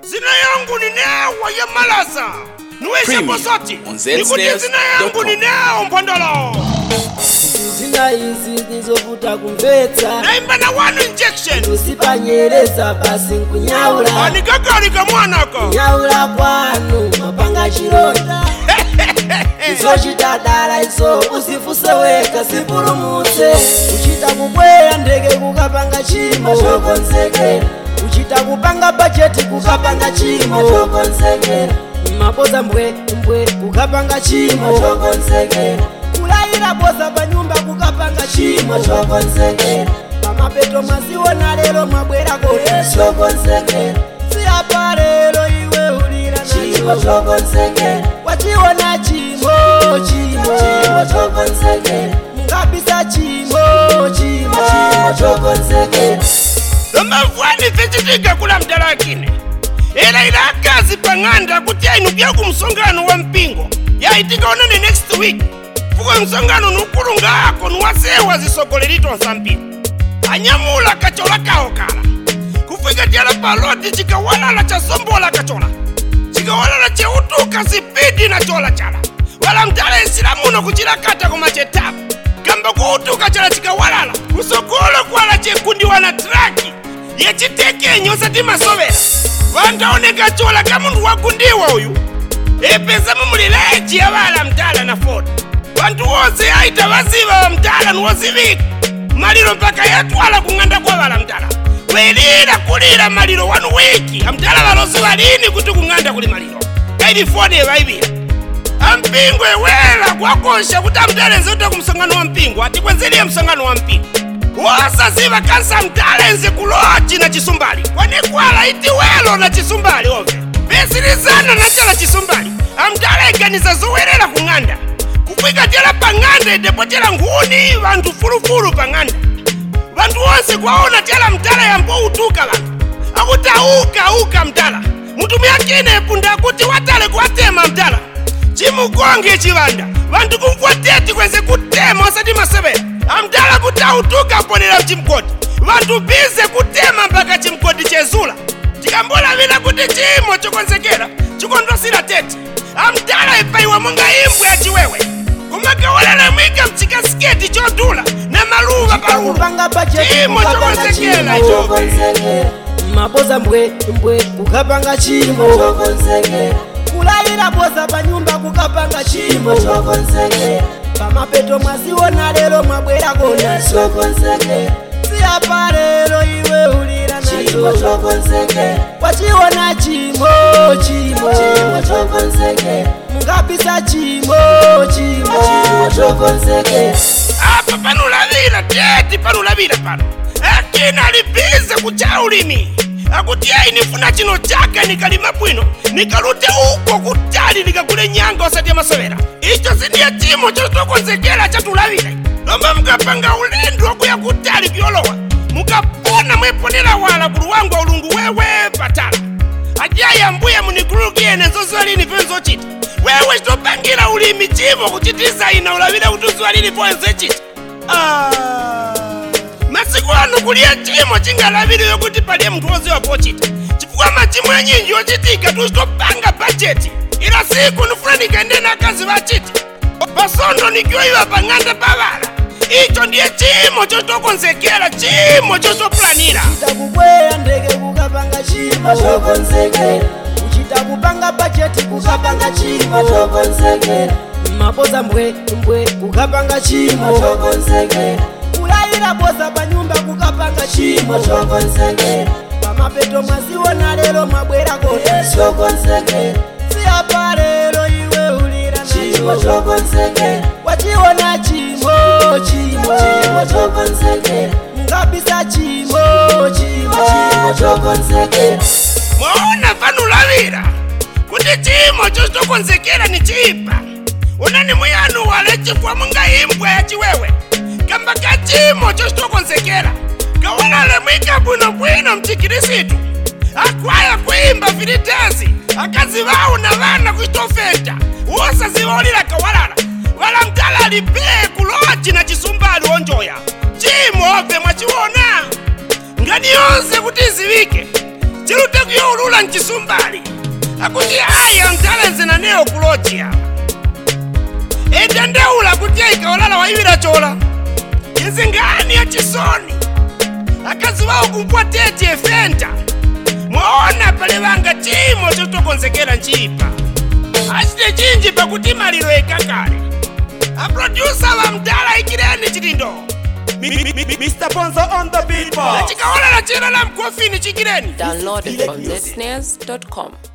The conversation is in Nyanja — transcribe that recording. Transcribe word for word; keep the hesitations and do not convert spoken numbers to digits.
Zina yangu ni newa ya malasa. Nuweze posoti. Nikuti zina yangu ni newa mpandalo. Zina hizi nizovuta kumveta. Naimba na one injection. Usipanyeleza basi nkunyaula. Anikakari kamwanaka. Nyaula kwanu mapanga chironda. Izo chitadala izo usifuse weka sipurumutse. Uchita kukwea ndege kukapanga chimo chokonsekera. Uchita kupanga budget kukapanga chimo chokonsekera. Maboza mbwe mbwe kukapanga chimo chokonsekera. Kulaira boza panyumba kukapanga chimo chokonsekera. Pamapeto mwaziona lero mwabwera kone chokonsekera. Siapa lero iwe ulira na chimo chokonsekera. Wachiona chimo chimo chimo chokonsekera. Mungabisa chimo chimo chimo chokonsekera. Loma mfwani fechitika kula mdarakine. Ela ila kazi panganda kutia inupia kumsongano wa mpingo. Ya itika onane next week. Fuko msongano nukurunga hako nuwasewa zisogolerito nsampi. Anyamula kachola kaokala. Kufika tiala paloti chika walala cha sombola kachola. Chika walala che utuka sipidi na chola chala. Wala mtala isilamu no kuchila kata kumachetabu. Kamba kuutuka chala chika walala. Usokolo kuala che kundi wana traki. Yechiteke nyosa tima sovera. Wanda oneka chola kamundu wakundiwa uyu. Epeza mumulileji ya wala mtala na Ford. Wantu wose haita waziva wa mtala nuwozivika. Maliro mpaka yetu wala kunganda kwa wala mtala. Welira kulira maliro wanu wiki. Amtala walosi walini kutu kunganda kuli maliro. Kaidi Ford ya waibia. Ampingwe wela kwa konsha kuta mtala nzote kumsangano wa mpingu. Ati kwenzeli ya msangano wa mpingu. Wasa ziva kansa mtala nze kulochi na chisumbali. Kwani kuala iti welo na chisumbali ove. Besirizana na chala chisumbali. Amtala iganiza zuwerela kunganda. Kufika tela panganda idepo tela nguni vantu furufuru panganda. Vantu wonsi kwaona tela mtala ya mpo utuka vantu. Akuta uka uka mtala. Mutumia kine punda kuti watale kuwatema mtala. Chimu konge chivanda. Vantu kumfuateti kwenze kutema wasati masebe. Amtala kuta utuka ponela chimkoti. Vantu bize kutema mpaka chimkoti chezula. Chikambola vina kuti chimo chokonsekera. Chikondo sila teti. Amtala ipaiwa munga imbu ya chiwewe. Kumaka walala mwika mchika sketi chodula. Na maluva parula. Chimo chokonsekera chokonsekera. Maboza mbwe mbwe kukapanga chimo chokonsekera. Kulaira boza panyumba kukapanga chimo chokonsekera. Pamapeto mwaziona lero mwabwera kona chokonsekera. Siapa lero iwe ulira na chimo chokonsekera. Wachiona chimo chimo chimo chokonsekera. Mungabisa chimo chimo chimo chokonsekera. Apa panulavira teti panulavira pano. Akina libize kucha ulimi. Akutia inifuna chino chaka nikalima bwino. Nikalute uko kutali nikakule nyanga wasati ya masovera. Icho sindia chimo chokonsekera chatulavira. Lomba mkapanga ulendu waku ya kutali kiolowa. Mukapona mweponela wala kuru wangu wa ulungu wewe patala. Ajaya mbuya munikurukie nezozo alini fenzo chiti. Wewe shtopangira ulimi chivo kuchitiza ina ulavira utuzu alini fenzo chiti. Ah. Masiku anu kulia chimo chinga laviri yokuti palie mtuozi wa pochiti. Chifukwa machimu ya nyingi yochitika tushtopanga bajeti. Ila siku nufurani kaendena kazi wachiti. Basondo nikiwa iwa panganda pavala. Icho ndiye chimo chokonsekera chimo chosoplanira. Uchita kukwea ndege kukapanga chimo chokonsekera. Uchita kupanga budget kukapanga chimo chokonsekera. Maboza mbwe mbwe kukapanga chimo chokonsekera. Kulaira boza panyumba kukapanga chimo chokonsekera. Pamapeto mwaziona lero mwabwera kone chokonsekera. Siapa lero iwe ulira na chimo chokonsekera. Wachiona chimo chimo chimo chokonsekera. Mungabisa chimo chimo chimo chokonsekera. Mwaona panulavira kuti chimo chokonsekera ni chipa. Unani muyanu wale chifwa munga imbwa ya chiwewe. Kamba kachimo chokonsekera. Kawalale mwika buno bwino mchikirisitu. Akwaya kuimba filitezi. Akazivau na vana kuitofeta. Uosa zivolila kawalala. Wala mtala lipee kulochi na chisumbali onjoya. Chimo ove mwachiwona. Ngani yonse kutizivike. Chilute kuyulula kudandaula mchisumbali akuti aya mtalenze na neo kuloti awa edandaula kuti ikaolala waiwira chola izingani ya chisoni akazi wao kumpwa tete efenta mwaona pale wanga chimo chotokonzekera nchipa achite chinji pakuti maliro ekakale aproducer wa mdala ikireni chitindo Mister Bonzo on the beat box. Chikaola la chela la mkofini chikireni. Download it from zsnares dot com.